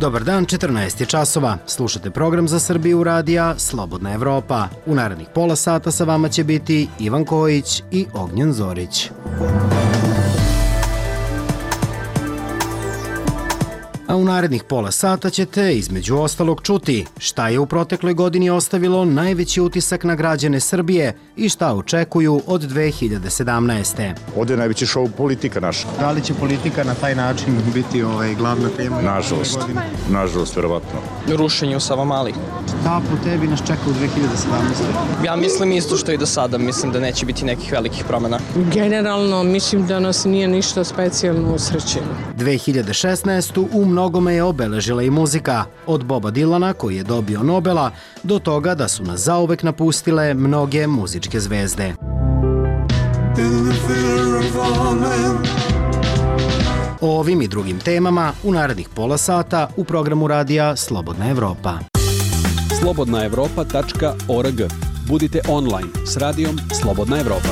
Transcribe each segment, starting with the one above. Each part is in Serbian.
Dobar dan, 14 je časova. Slušate program za Srbiju radija Slobodna Evropa. U narednih pola sata sa vama će biti Ivan Kojić i Ognjen Zorić. A u narednih pola sata ćete između ostalog čuti šta je u protekloj godini ostavilo najveći utisak na građane Srbije i šta očekuju od 2017. Ovdje je najveći šou politika naša. Da li će politika na taj način biti glavna tema? Nažalost, verovatno. Rušenje u Savamali. Šta po tebi nas čeka u 2017? Ja mislim isto što i do sada, mislim da neće biti nekih velikih promjena. Generalno, mislim da nas nije ništa specijalno usrećeno. 2016. u mnogome je obeležila i muzika, od Boba Dilana koji je dobio Nobela do toga da su nas zauvek napustile mnoge muzičke zvezde. O ovim i drugim temama u narednih pola sata u programu radija Slobodna Evropa. slobodnaevropa.org. Budite online s radijom Slobodna Evropa.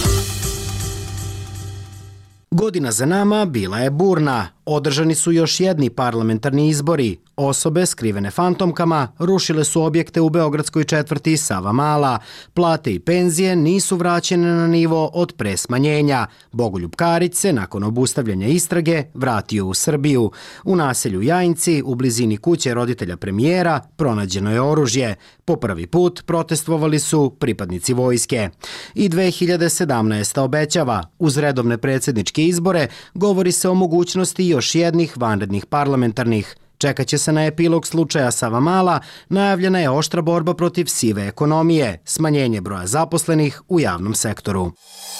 Godina za nama bila je burna. Održani su još jedni parlamentarni izbori. Osobe skrivene fantomkama rušile su objekte u beogradskoj četvrti Savamala. Plate i penzije nisu vraćene na nivo od pre smanjenja. Bogoljub Karić se nakon obustavljanja istrage vratio u Srbiju. U naselju Jajinci, u blizini kuće roditelja premijera, pronađeno je oružje. Po prvi put protestvovali su pripadnici vojske. I 2017. obećava. Uz redovne predsjedničke izbore govori se o mogućnosti još jednih vanrednih parlamentarnih. Čekaće se na epilog slučaja Savamala, najavljena je oštra borba protiv sive ekonomije, smanjenje broja zaposlenih u javnom sektoru.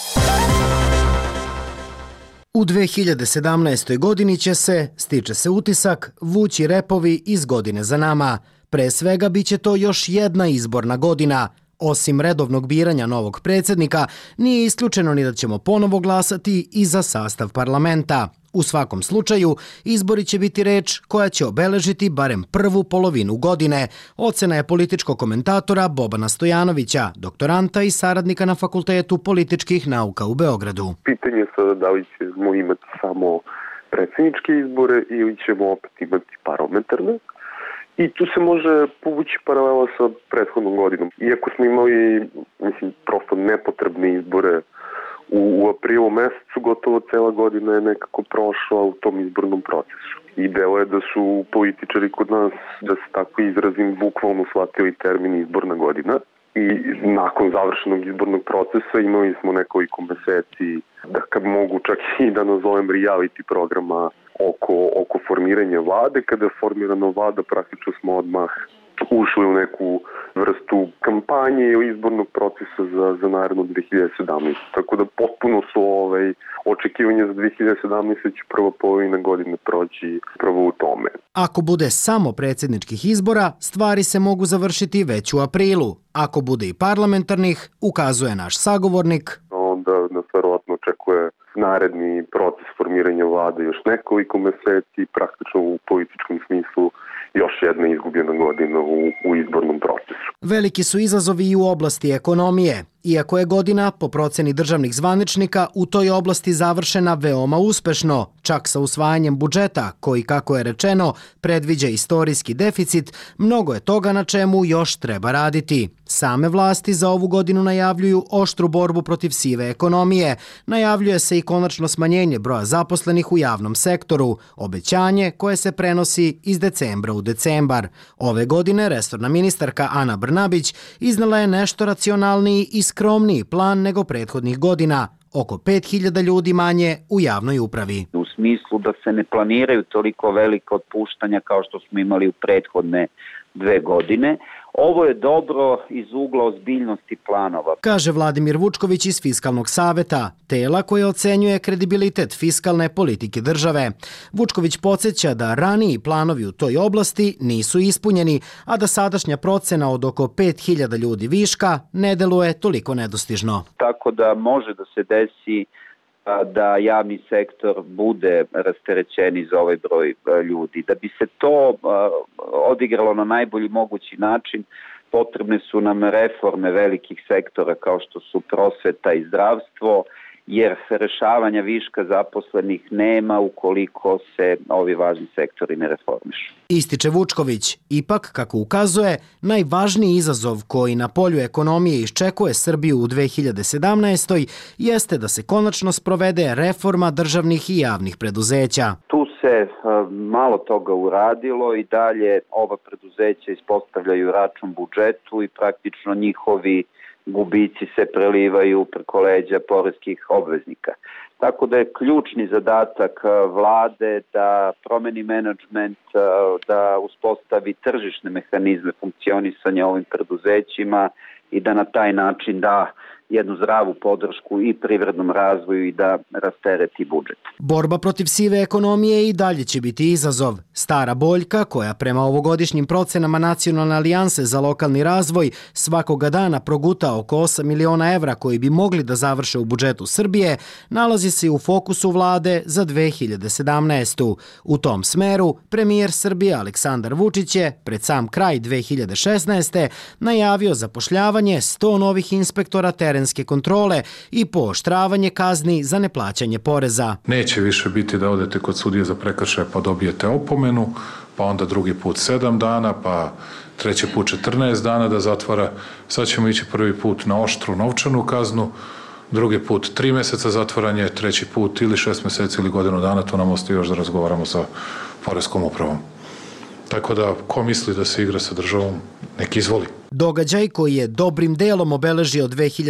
U 2017. godini će se, stiče se utisak, vući repovi iz godine za nama. Pre svega biće to još jedna izborna godina. Osim redovnog biranja novog predsjednika, nije isključeno ni da ćemo ponovo glasati i za sastav parlamenta. U svakom slučaju, izbori će biti reč koja će obeležiti barem prvu polovinu godine. Ocena je političkog komentatora Bobana Stojanovića, doktoranta i saradnika na Fakultetu političkih nauka u Beogradu. Pitanje sada da li ćemo imati samo predsjedničke izbore ili ćemo opet imati parlamentarne. I tu se može povući paralela sa prethodnom godinom. Iako smo imali, prosto nepotrebne izbore u aprilu mesecu, gotovo cela godina je nekako prošla u tom izbornom procesu. I delo je da su političari kod nas, da se tako izrazim, bukvalno shvatili termin izborna godina. I nakon završenog izbornog procesa imali smo nekoliko meseci, da kad mogu čak i da nazovem reality programa oko formiranja vlade. Kada je formirana vlada, praktično smo odmah ušli u neku vrstu kampanje ili izbornog procesa za narednu 2017. Tako da potpuno su očekivanja za 2017. će prva polovina godine proći prvo u tome. Ako bude samo predsjedničkih izbora, stvari se mogu završiti već u aprilu. Ako bude i parlamentarnih, ukazuje naš sagovornik, onda nas verovatno očekuje naredni proces formiranja vlade još nekoliko meseci, praktično u političkom smislu još jedna izgubljena godina u izbornom procesu. Veliki su izazovi i u oblasti ekonomije. Iako je godina, po proceni državnih zvaničnika, u toj oblasti završena veoma uspešno, čak sa usvajanjem budžeta, koji, kako je rečeno, predviđa istorijski deficit, mnogo je toga na čemu još treba raditi. Same vlasti za ovu godinu najavljuju oštru borbu protiv sive ekonomije, najavljuje se i konačno smanjenje broja zaposlenih u javnom sektoru, obećanje koje se prenosi iz decembra u decembar. Ove godine resorna ministarka Ana Brnabić iznala je nešto racionalniji i skromniji plan nego prethodnih godina, oko 5.000 ljudi manje u javnoj upravi. U smislu da se ne planiraju toliko velike otpuštanja kao što smo imali u prethodne 2 godine. Ovo je dobro iz ugla ozbiljnosti planova, kaže Vladimir Vučković iz Fiskalnog saveta, tela koje ocenjuje kredibilitet fiskalne politike države. Vučković podsjeća da raniji planovi u toj oblasti nisu ispunjeni, a da sadašnja procena od oko 5.000 ljudi viška ne deluje toliko nedostižno. Tako da može da se desi da javni sektor bude rasterećen za ovaj broj ljudi. Da bi se to odigralo na najbolji mogući način, potrebne su nam reforme velikih sektora kao što su prosveta i zdravstvo jer rešavanja viška zaposlenih nema ukoliko se ovi važni sektori ne reformišu. Ističe Vučković, ipak, kako ukazuje, najvažniji izazov koji na polju ekonomije iščekuje Srbiju u 2017. jeste da se konačno sprovede reforma državnih i javnih preduzeća. Tu se malo toga uradilo i dalje ova preduzeća ispostavljaju račun budžetu i praktično njihovi gubici se prelivaju preko leđa poreskih obveznika. Tako da je ključni zadatak vlade da promeni menadžment, da uspostavi tržišne mehanizme funkcionisanja ovim preduzećima i da na taj način da jednu zdravu podršku i privrednom razvoju i da rastereti budžet. Borba protiv sive ekonomije i dalje će biti izazov. Stara boljka, koja prema ovogodišnjim procenama Nacionalne alijanse za lokalni razvoj svakoga dana proguta oko 8 miliona evra koji bi mogli da završe u budžetu Srbije, nalazi se u fokusu vlade za 2017. U tom smeru, premijer Srbije Aleksandar Vučić je pred sam kraj 2016. najavio zapošljavanje 100 novih inspektora terenske kontrole i pooštravanje kazni za neplaćanje poreza. Neće više biti da odete kod sudije za prekršaje pa dobijete opomenu, pa onda drugi put 7 dana, pa treći put 14 dana da zatvara. Sad ćemo ići prvi put na oštru novčanu kaznu, drugi put 3 meseca zatvaranje, treći put ili 6 meseci ili godinu dana, to nam ostaje još da razgovaramo sa poreskom upravom. Tako da, ko misli da se igra sa državom, nek izvoli. Događaj koji je dobrim delom obeležio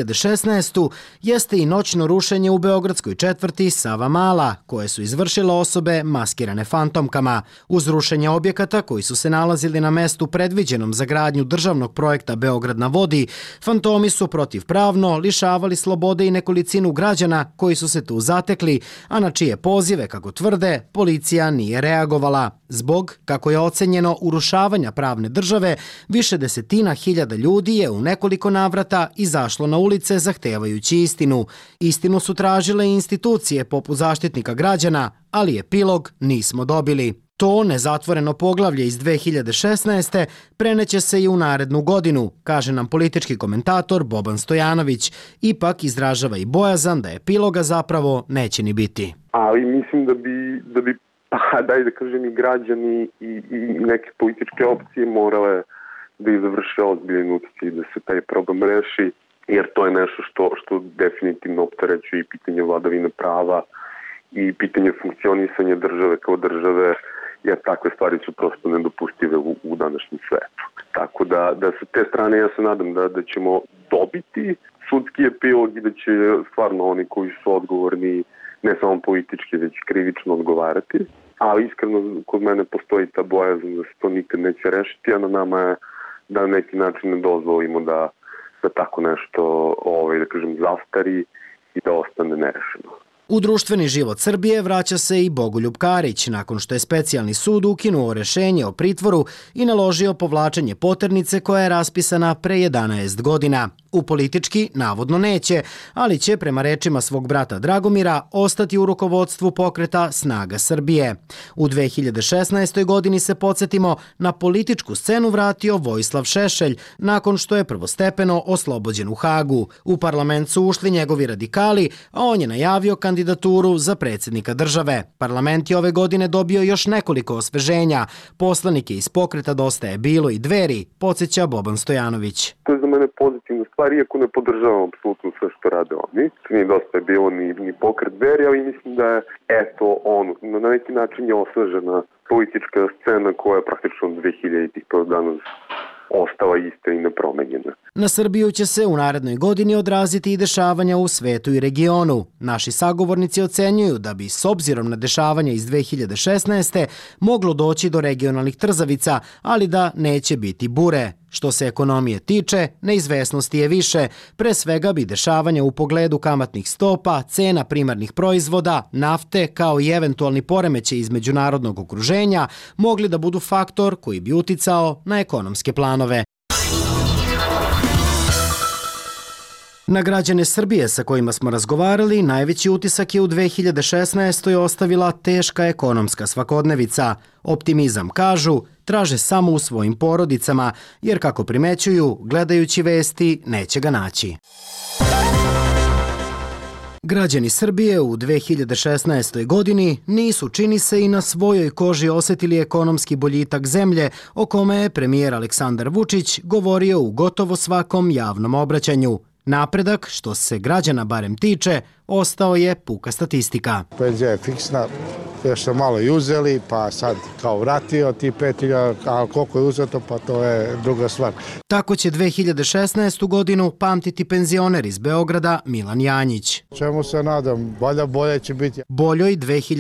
2016. jeste i noćno rušenje u beogradskoj četvrti Savamala, koje su izvršile osobe maskirane fantomkama. Uz rušenje objekata koji su se nalazili na mestu predviđenom za gradnju državnog projekta Beograd na vodi, fantomi su protivpravno lišavali slobode i nekolicinu građana koji su se tu zatekli, a na čije pozive, kako tvrde, policija nije reagovala. Zbog, kako je ocenjeno, urušavanja pravne države, više desetina hiljada ljudi je u nekoliko navrata izašlo na ulice zahtevajući istinu. Istinu su tražile institucije poput Zaštitnika građana, ali epilog nismo dobili. To nezatvoreno poglavlje iz 2016. preneće se i u narednu godinu, kaže nam politički komentator Boban Stojanović. Ipak izražava i bojazan da epiloga zapravo neće ni biti. Ali mislim da bi daj da kažem i građani i neke političke opcije morale da izvrše ozbiljen utjecaj da se taj problem reši, jer to je nešto što definitivno opterećuje i pitanje vladavine prava i pitanje funkcionisanja države kao države, jer takve stvari su prosto nedopustive u današnjem svetu. Tako da sa te strane ja se nadam da ćemo dobiti sudski epilog i da će stvarno oni koji su odgovorni ne samo politički, već krivično odgovarati. Ali iskreno kod mene postoji ta bojazan da se to nikad neće rešiti, a na nama je da na neki način ne dozvolimo da tako nešto da kažem, zastari i da ostane nerešeno. U društveni život Srbije vraća se i Bogoljub Karić, nakon što je specijalni sud ukinuo rešenje o pritvoru i naložio povlačenje poternice koja je raspisana pre 11 godina. U politički navodno neće, ali će, prema rečima svog brata Dragomira, ostati u rukovodstvu pokreta Snaga Srbije. U 2016. godini se, podsjetimo, na političku scenu vratio Vojislav Šešelj, nakon što je prvostepeno oslobođen u Hagu. U parlament su ušli njegovi radikali, a on je najavio kandidaturu za predsjednika države. Parlament je ove godine dobio još nekoliko osveženja. Poslanike iz pokreta Dosta je bilo i Dveri, podsjeća Boban Stojanović. To je za mene pozitivna stvar, iako ne podržavam apsolutno sve što rade oni. Nije Dosta je bilo ni pokret Dveri, ali mislim da je na neki način je osvežena politička scena koja je praktično od 2000-ih do danas ostala ista i nepromenjena. Na Srbiju će se u narednoj godini odraziti i dešavanja u svetu i regionu. Naši sagovornici ocenjuju da bi, s obzirom na dešavanja iz 2016. moglo doći do regionalnih trzavica, ali da neće biti bure. Što se ekonomije tiče, neizvesnosti je više. Pre svega bi dešavanja u pogledu kamatnih stopa, cena primarnih proizvoda, nafte, kao i eventualni poremećaj iz međunarodnog okruženja mogli da budu faktor koji bi uticao na ekonomske planove. Na građane Srbije sa kojima smo razgovarali, najveći utisak je u 2016. ostavila teška ekonomska svakodnevica. Optimizam, kažu, traže samo u svojim porodicama, jer kako primećuju, gledajući vesti, neće ga naći. Građani Srbije u 2016. godini nisu, čini se, i na svojoj koži osjetili ekonomski boljitak zemlje o kome je premijer Aleksandar Vučić govorio u gotovo svakom javnom obraćanju. Napredak, što se građana barem tiče, ostao je puka statistika. Penzija je fiksna, još su malo i uzeli, pa sad kao vratio ti 5.000, a koliko je uzeto, pa to je druga stvar. Tako će 2016. godinu pamtiti penzioner iz Beograda Milan Janjić. Čemu se nadam? Bolje će biti. Boljoj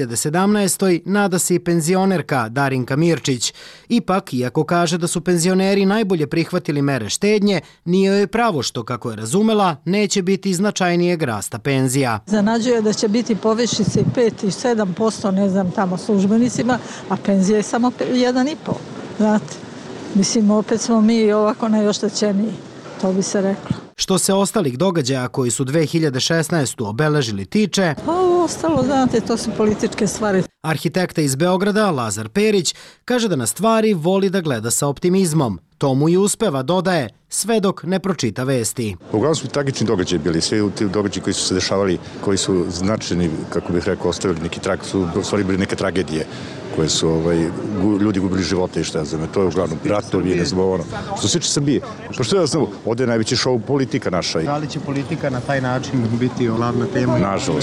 2017. nada se i penzionerka Darinka Mirčić. Ipak, iako kaže da su penzioneri najbolje prihvatili mere štednje, nije joj pravo što, kako je razumela, neće biti značajnijeg rasta penzija. Zanađuje da će biti povišice i 5 i 7%, ne znam, tamo službenicima, a penzija je samo 1,5%. Znate, mislim, opet smo mi ovako najoštećeniji, to bi se reklo. Što se ostalih događaja koji su 2016. obeležili tiče, Pa ostalo, znate, to su političke stvari. Arhitekta iz Beograda, Lazar Perić, kaže da na stvari voli da gleda sa optimizmom. To mu i uspeva, dodaje, sve dok ne pročita vesti. Uglavnom su tragični događaji bili, svi ti događaji koji su se dešavali, koji su značajni, kako bih rekao, ostavili neki trag, su u stvari bili neke tragedije koje su ljudi gubili živote i šta znam, to je uglavnom ratovi, ne znam ono. Što se tiče Srbije, pa što ja znam, ovdje je najveći šou politika naša. Da li će politika na taj način biti glavna tema?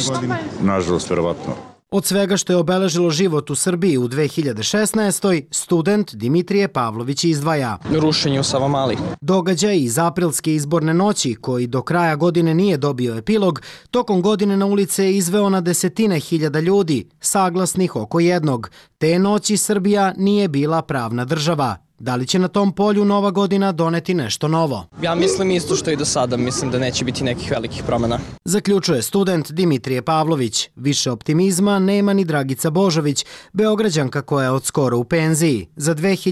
Nažalost, verovatno. Od svega što je obeležilo život u Srbiji u 2016. student Dimitrije Pavlović izdvaja Rušenje u Savamali. Događaj iz aprilske izborne noći, koji do kraja godine nije dobio epilog, tokom godine na ulice je izveo na desetine hiljada ljudi, saglasnih oko jednog. Te noći Srbija nije bila pravna država. Da li će na tom polju Nova godina doneti nešto novo? Ja mislim isto što i do sada, mislim da neće biti nekih velikih promjena. Zaključuje student Dimitrije Pavlović. Više optimizma nema ni Dragica Božović, Beograđanka koja je od skoro u penziji. Za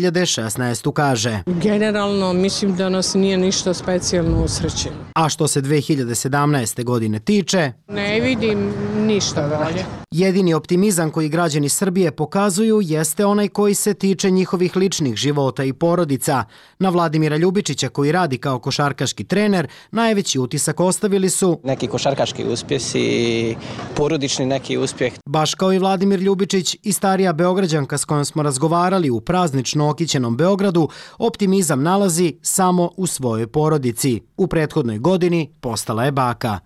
2016. kaže: Generalno mislim da nas nije ništa specijalno usrećilo. A što se 2017. godine tiče, Ne vidim ništa bolje. jedini optimizam koji građani Srbije pokazuju jeste onaj koji se tiče njihovih ličnih života i porodica. Na Vladimira Ljubičića, koji radi kao košarkaški trener, najveći utisak ostavili su Neki košarkaški uspjesi, porodični neki uspjeh. baš kao i Vladimir Ljubičić i starija Beograđanka s kojom smo razgovarali u praznično okićenom Beogradu, optimizam nalazi samo u svojoj porodici. U prethodnoj godini postala je baka.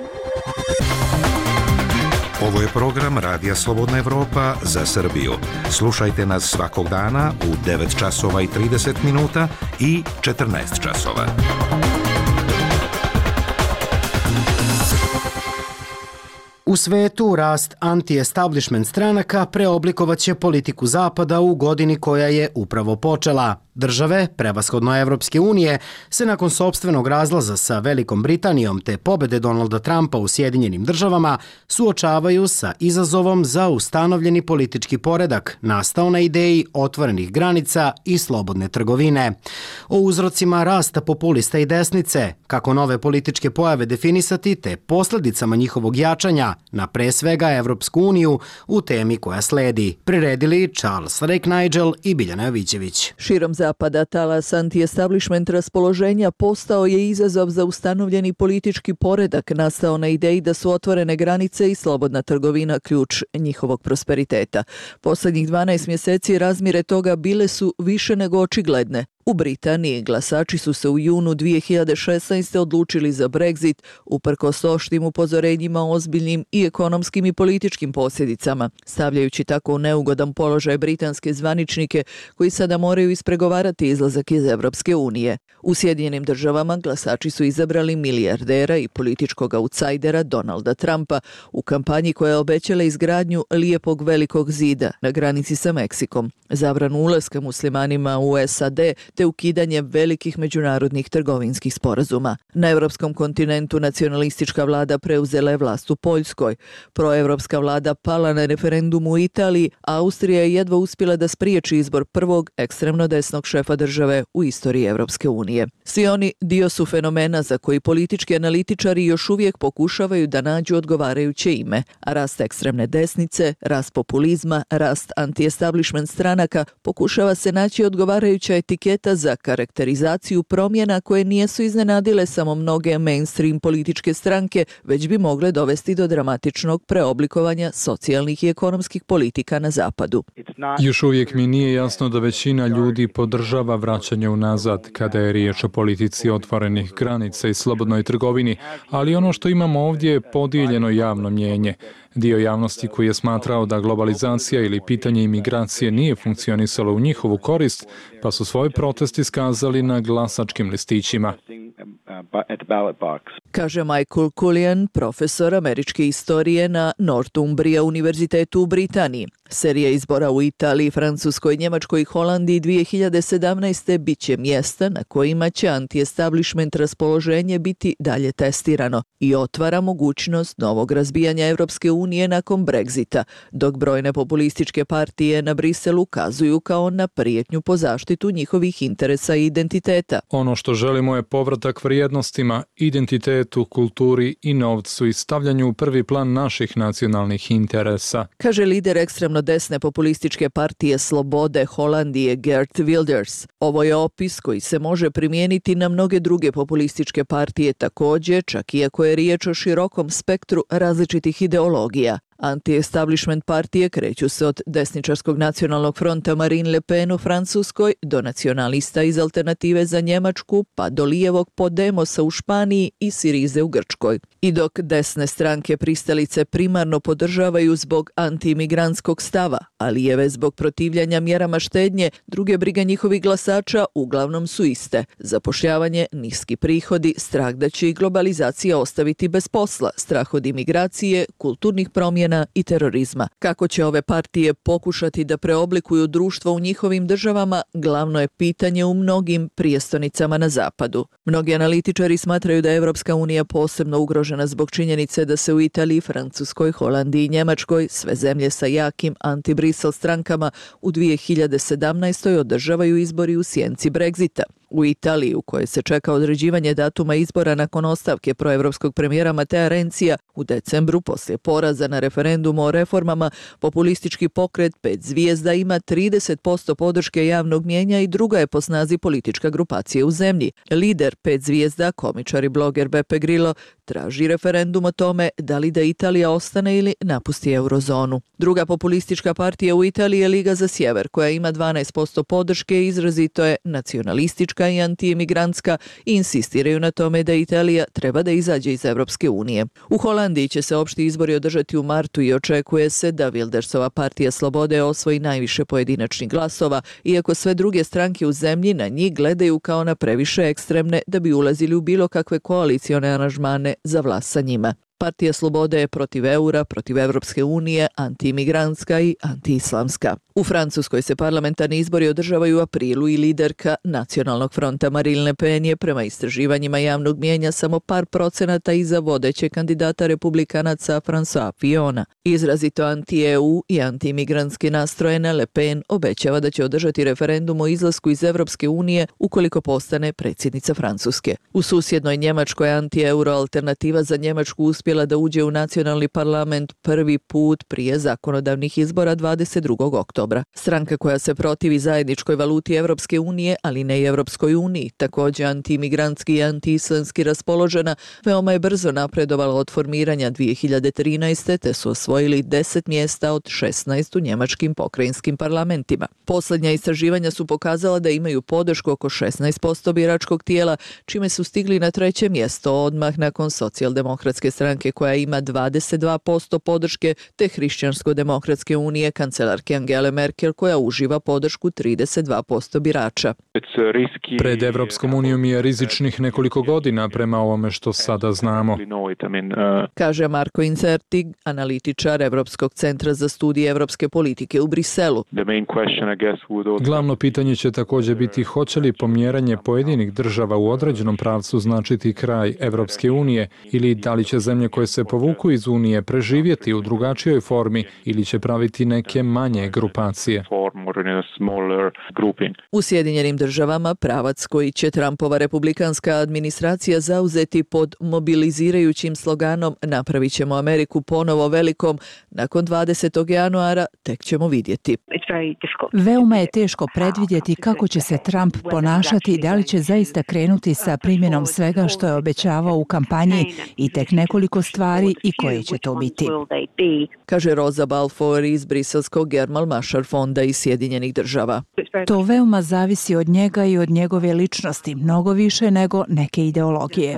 Ovo je program Radija Slobodna Evropa za Srbiju. Slušajte nas svakog dana u 9 časova i 30 minuta i 14 časova. U svetu rast anti-establishment stranaka preoblikovaće politiku Zapada u godini koja je upravo počela. Države, prevashodno Evropske unije, se nakon sopstvenog razlaza sa Velikom Britanijom te pobede Donalda Trumpa u Sjedinjenim državama suočavaju sa izazovom za ustanovljeni politički poredak nastao na ideji otvorenih granica i slobodne trgovine. O uzrocima rasta populista i desnice, kako nove političke pojave definisati te posljedicama njihovog jačanja na pre svega Evropsku uniju u temi koja sledi, priredili Charles Reck-Nigel i Biljana Jovićević. Širom Zapada talas anti-establishment raspoloženja postao je izazov za ustanovljeni politički poredak nastao na ideji da su otvorene granice i slobodna trgovina ključ njihovog prosperiteta. Posljednjih 12 mjeseci razmjere toga bile su više nego očigledne. U Britaniji glasači su se u junu 2016. odlučili za Brexit, uprkos oštrim upozorenjima o ozbiljnim i ekonomskim i političkim posljedicama, stavljajući tako u neugodan položaj britanske zvaničnike koji sada moraju ispregovarati izlazak iz Evropske unije. U Sjedinjenim državama glasači su izabrali milijardera i političkog autsajdera Donalda Trumpa u kampanji koja je obećala izgradnju lijepog velikog zida na granici sa Meksikom, zabranu ulaska muslimanima u SAD te ukidanje velikih međunarodnih trgovinskih sporazuma. Na evropskom kontinentu nacionalistička vlada preuzela je vlast u Poljskoj. Proevropska vlada pala na referendumu u Italiji, a Austrija je jedva uspjela da spriječi izbor prvog ekstremno desnog šefa države u istoriji Evropske unije. Svi oni dio su fenomena za koji politički analitičari još uvijek pokušavaju da nađu odgovarajuće ime. A rast ekstremne desnice, rast populizma, rast anti-establishment stranaka pokušava se naći odgovarajuća etiketa identiteta za karakterizaciju promjena koje nijesu iznenadile samo mnoge mainstream političke stranke, već bi mogle dovesti do dramatičnog preoblikovanja socijalnih i ekonomskih politika na zapadu. Još uvijek mi nije jasno da većina ljudi podržava vraćanje unazad kada je riječ o politici otvorenih granica i slobodnoj trgovini, ali ono što imamo ovdje je podijeljeno javno mnijenje. Dio javnosti koji je smatrao da globalizacija ili pitanje imigracije nije funkcionisalo u njihovu korist, pa su svoj protest iskazali na glasačkim listićima. Kaže Michael Cullian, profesor američke istorije na Northumbria univerzitetu u Britaniji. Serija izbora u Italiji, Francuskoj, Njemačkoj i Holandiji 2017. bit će mjesta na kojima će anti-establishment raspoloženje biti dalje testirano i otvara mogućnost novog razbijanja Evropske unije nakon Brexita, dok brojne populističke partije na Briselu ukazuju kao na prijetnju po zaštitu njihovih interesa i identiteta. Ono što želimo je povratak vrijednostima, identitetu, kulturi i novcu i stavljanju u prvi plan naših nacionalnih interesa, kaže lider ekstremno desne populističke partije Slobode Holandije Geert Wilders. Ovo je opis koji se može primijeniti na mnoge druge populističke partije također, čak iako je riječ o širokom spektru različitih ideologija. Anti-establishment partije kreću se od desničarskog nacionalnog fronta Marine Le Pen u Francuskoj do nacionalista iz Alternative za Njemačku pa do lijevog Podemosa u Španiji i Sirize u Grčkoj. I dok desne stranke pristalice primarno podržavaju zbog anti-imigrantskog stava, a lijeve zbog protivljanja mjerama štednje, druge brige njihovih glasača uglavnom su iste. Zapošljavanje, niski prihodi, strah da će i globalizacija ostaviti bez posla, strah od imigracije, kulturnih promjena i terorizma. Kako će ove partije pokušati da preoblikuju društvo u njihovim državama, glavno je pitanje u mnogim prijestonicama na zapadu. Mnogi analitičari smatraju da je Evropska unija posebno ugrožena zbog činjenice da se u Italiji, Francuskoj, Holandiji i Njemačkoj, sve zemlje sa jakim anti-Brisel strankama, u 2017. održavaju izbori u sjenci Brexita. U Italiji, u kojoj se čeka određivanje datuma izbora nakon ostavke proevropskog premijera Matea Renzija, u decembru, poslije poraza na referendumu o reformama, populistički pokret 5 zvijezda ima 30% podrške javnog mnijenja i druga je po snazi politička grupacija u zemlji. Lider 5 zvijezda, komičar i bloger Beppe Grillo, traži referendum o tome da li da Italija ostane ili napusti eurozonu. Druga populistička partija u Italiji je Liga za sjever, koja ima 12% podrške i izrazito je nacionalistička i antiimigrantska i insistiraju na tome da Italija treba da izađe iz Evropske unije. U Holandiji će se opšti izbori održati u martu i očekuje se da Wildersova partija Slobode osvoji najviše pojedinačnih glasova, iako sve druge stranke u zemlji na njih gledaju kao na previše ekstremne da bi ulazili u bilo kakve koalicione aranžmane za vlast sa njima. Partija Slobode je protiv eura, protiv Evropske unije, antiimigrantska i antiislamska. U Francuskoj se parlamentarni izbori održavaju u aprilu i liderka Nacionalnog fronta Marine Le Pen je prema istraživanjima javnog mnijenja samo par procenata iza vodeće kandidata republikanaca François Fillona. Izrazito anti-EU i antiimigrantski nastrojena Le Pen obećava da će održati referendum o izlasku iz Evropske unije ukoliko postane predsjednica Francuske. U susjednoj Njemačkoj anti-euro alternativa za Njemačku uspjela da uđe u nacionalni parlament prvi put prije zakonodavnih izbora 22. oktobra. Stranka koja se protivi zajedničkoj valuti Evropske unije, ali ne i Evropskoj uniji, također antiimigrantski i antiislamski raspoložena, veoma je brzo napredovala od formiranja 2013. te su osvojili 10 mjesta od 16 u njemačkim pokrajinskim parlamentima. Posljednja istraživanja su pokazala da imaju podršku oko 16% biračkog tijela, čime su stigli na 3. mjesto odmah nakon socijaldemokratske stranke koja ima 22% podrške te Hrišćansko-demokratske unije kancelarke Angele Merkel koja uživa podršku 32% birača. Pred Evropskom unijom je rizičnih nekoliko godina prema ovome što sada znamo, kaže Marko Incerti, analitičar Evropskog centra za studije evropske politike u Briselu. Glavno pitanje će također biti hoće li pomjeranje pojedinih država u određenom pravcu značiti kraj Evropske unije ili da li će zemlje zemlje koje se povuku iz Unije preživjeti u drugačijoj formi ili će praviti neke manje grupacije. U Sjedinjenim državama pravac koji će Trumpova republikanska administracija zauzeti pod mobilizirajućim sloganom "Napravit ćemo Ameriku ponovo velikom" nakon 20. januara tek ćemo vidjeti. Veoma je teško predvidjeti kako će se Trump ponašati, da li će zaista krenuti sa primjenom svega što je obećavao u kampanji i tek nekoliko stvari i koje će to biti. Kaže Rosa Balfour iz briselskog Germal Marshall fonda iz Sjedinjenih država. To veoma zavisi od njega i od njegove ličnosti, mnogo više nego neke ideologije.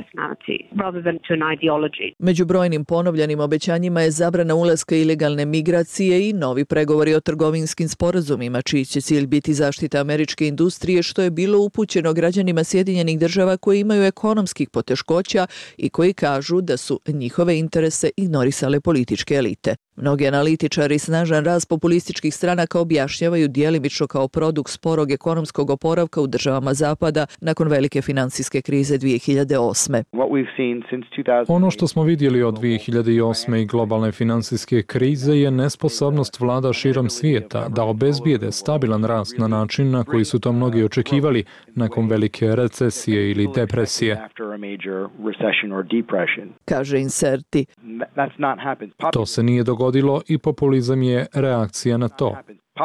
Među brojnim ponovljenim obećanjima je zabrana ulaska ilegalne migracije i novi pregovori o trgovinskim sporazumima, čiji će cilj biti zaštita američke industrije, što je bilo upućeno građanima Sjedinjenih država koji imaju ekonomskih poteškoća i koji kažu da su njihove interese ignorisale političke elite. Mnogi analitičari snažan rast populističkih stranaka objašnjavaju djelimično kao produkt sporog ekonomskog oporavka u državama Zapada nakon velike financijske krize 2008. Ono što smo vidjeli od 2008. i globalne financijske krize je nesposobnost vlada širom svijeta da obezbijede stabilan rast na način na koji su to mnogi očekivali nakon velike recesije ili depresije. Kaže Inserti. To se nije dogodilo i populizam je reakcija na to.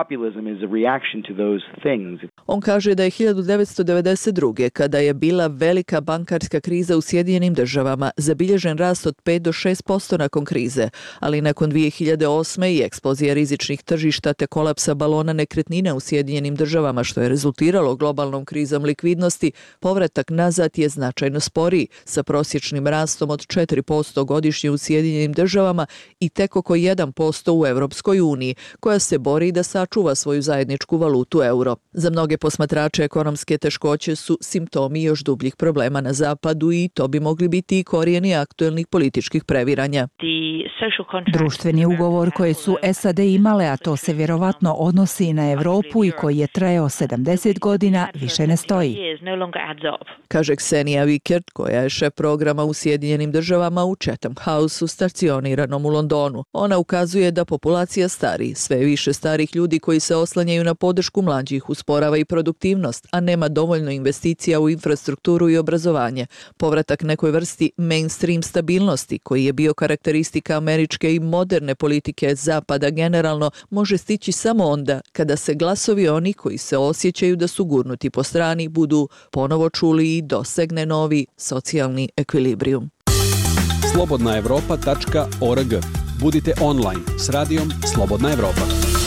On kaže da je 1992. kada je bila velika bankarska kriza u Sjedinjenim državama zabilježen rast od 5 do 6% nakon krize, ali nakon 2008. i eksplozija rizičnih tržišta te kolapsa balona nekretnina u Sjedinjenim državama, što je rezultiralo globalnom krizom likvidnosti, povratak nazad je značajno sporiji, sa prosječnim rastom od 4% godišnje u Sjedinjenim državama i tek oko 1% u Europskoj uniji, koja se bori da sačuva svoju zajedničku valutu euro. Za mnoge posmatrače ekonomske teškoće su simptomi još dubljih problema na zapadu i to bi mogli biti i korijeni aktuelnih političkih previranja. Društveni ugovor koji su SAD imale, a to se vjerovatno odnosi i na Europu i koji je trajao 70 godina, više ne stoji. Kaže Ksenija Vikert, koja je šef programa u Sjedinjenim državama u Chatham Houseu stacioniranom u Londonu. Ona ukazuje da populacija stari, sve više starih ljudi koji se oslanjaju na podršku mlađih usporava i produktivnost, a nema dovoljno investicija u infrastrukturu i obrazovanje. Povratak nekoj vrsti mainstream stabilnosti, koji je bio karakteristika američke i moderne politike Zapada generalno, može stići samo onda kada se glasovi oni koji se osjećaju da su gurnuti po strani budu ponovo čuli i dosegne novi socijalni ekvilibrijum. slobodnaevropa.org. Budite online s radijom Slobodna Evropa.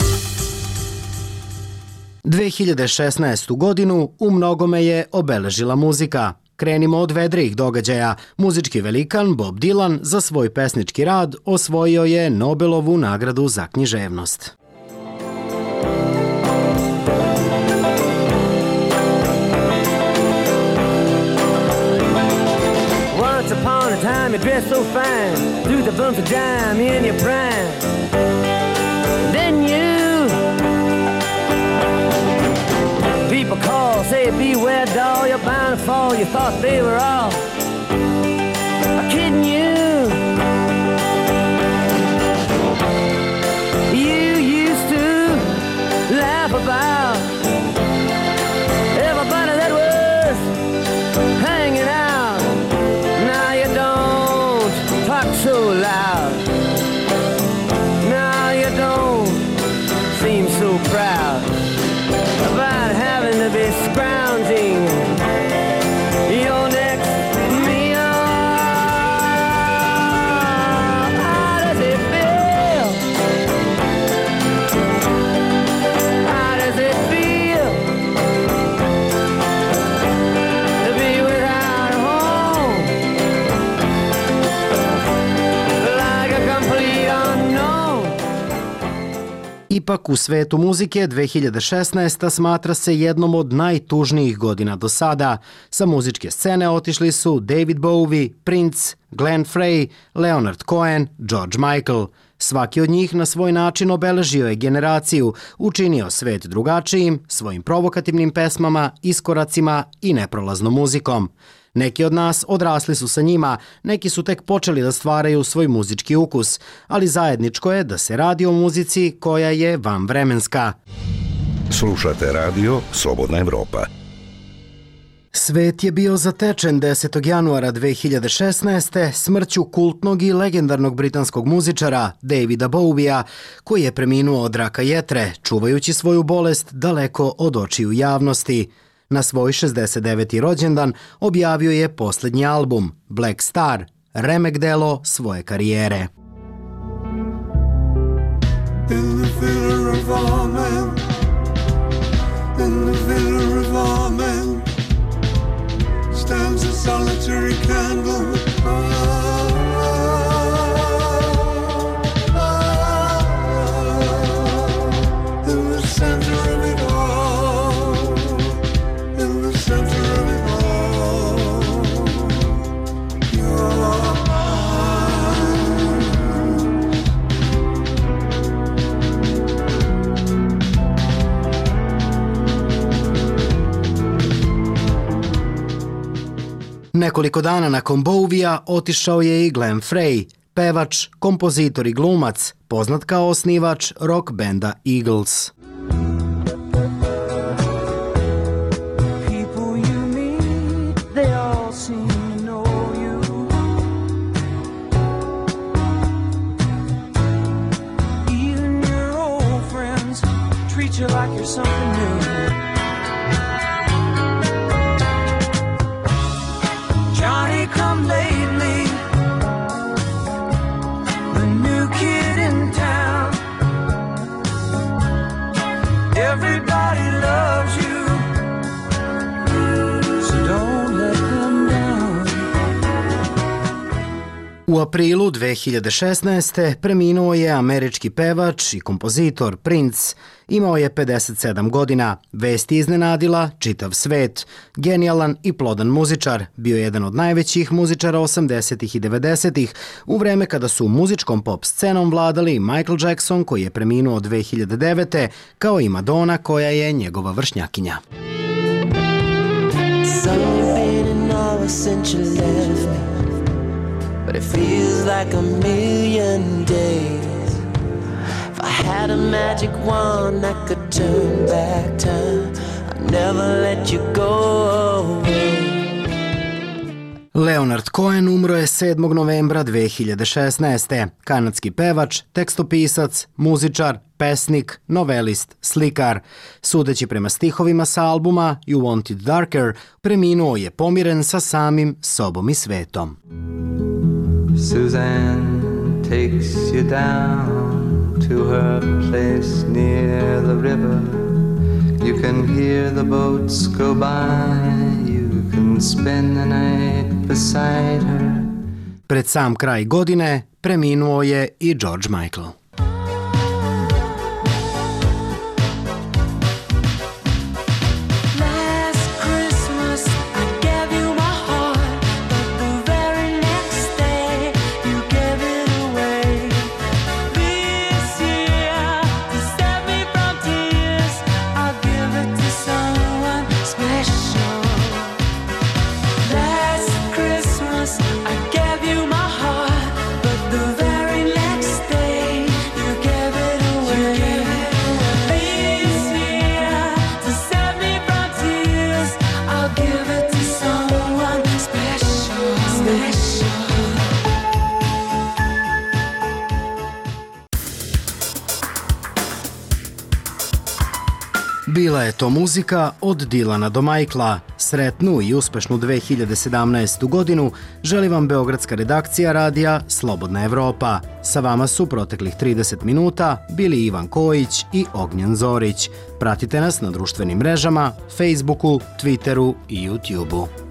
2016. godinu u mnogome je obeležila muzika. Krenimo od vedrijih događaja. Muzički velikan Bob Dylan za svoj pesnički rad osvojio je Nobelovu nagradu za književnost. Once upon a time you dressed so fine, threw the bumps of dime in your prime. Then you people call, say beware doll, you're bound to fall. You thought they were all kidding you. You used to laugh about everybody that was hanging out. Now you don't talk so loud. Now you don't seem so proud about having to be scrounging your next meal. How does it feel? How does it feel to be without a home, like a complete unknown? Ipak u svetu muzike 2016. smatra se jednom od najtužnijih godina do sada. Sa muzičke scene otišli su David Bowie, Prince, Glenn Frey, Leonard Cohen, George Michael. Svaki od njih na svoj način obeležio je generaciju, učinio svet drugačijim svojim provokativnim pesmama, iskoracima i neprolaznom muzikom. Neki od nas odrasli su sa njima, neki su tek počeli da stvaraju svoj muzički ukus, ali zajedničko je da se radi o muzici koja je vanvremenska. Slušate radio Slobodna Evropa. Svet je bio zatečen 10. januara 2016. smrću kultnog i legendarnog britanskog muzičara Davida Bowiea, koji je preminuo od raka jetre, čuvajući svoju bolest daleko od očiju javnosti. Na svoj 69. rođendan objavio je posljednji album, Black Star, remek delo svoje karijere. Stands a solitary candle. In the center of it all, in the center of it all, your Nekoliko dana nakon Bowiea otišao je i Glenn Frey, pevač, kompozitor i glumac, poznat kao osnivač rock benda Eagles. U aprilu 2016. preminuo je američki pevač i kompozitor Prince. Imao je 57 godina. Vest je iznenadila čitav svet. Genijalan i plodan muzičar, bio je jedan od najvećih muzičara 80. i 90. u vreme kada su muzičkom pop scenom vladali Michael Jackson, koji je preminuo 2009. kao i Madonna, koja je njegova vršnjakinja. But it feels like a million days. If I had a magic wand that could turn back time, I'd never let you go away. Leonard Cohen umro je 7. novembra 2016. Kanadski pevač, tekstopisac, muzičar, pesnik, novelist, slikar. Sudeći prema stihovima sa albuma You Want It Darker, preminuo je pomiren sa samim sobom i svetom. Suzanne takes you down to her place near the river. You can hear the boats go by. You can spend the night beside her. Pred sam kraj godine preminuo je i George Michael. Bila je to muzika od Dilana do Michaela. Sretnu i uspešnu 2017. godinu želi vam beogradska redakcija radija Slobodna Evropa. Sa vama su proteklih 30 minuta bili Ivan Kojić i Ognjen Zorić. Pratite nas na društvenim mrežama, Facebooku, Twitteru i YouTubeu.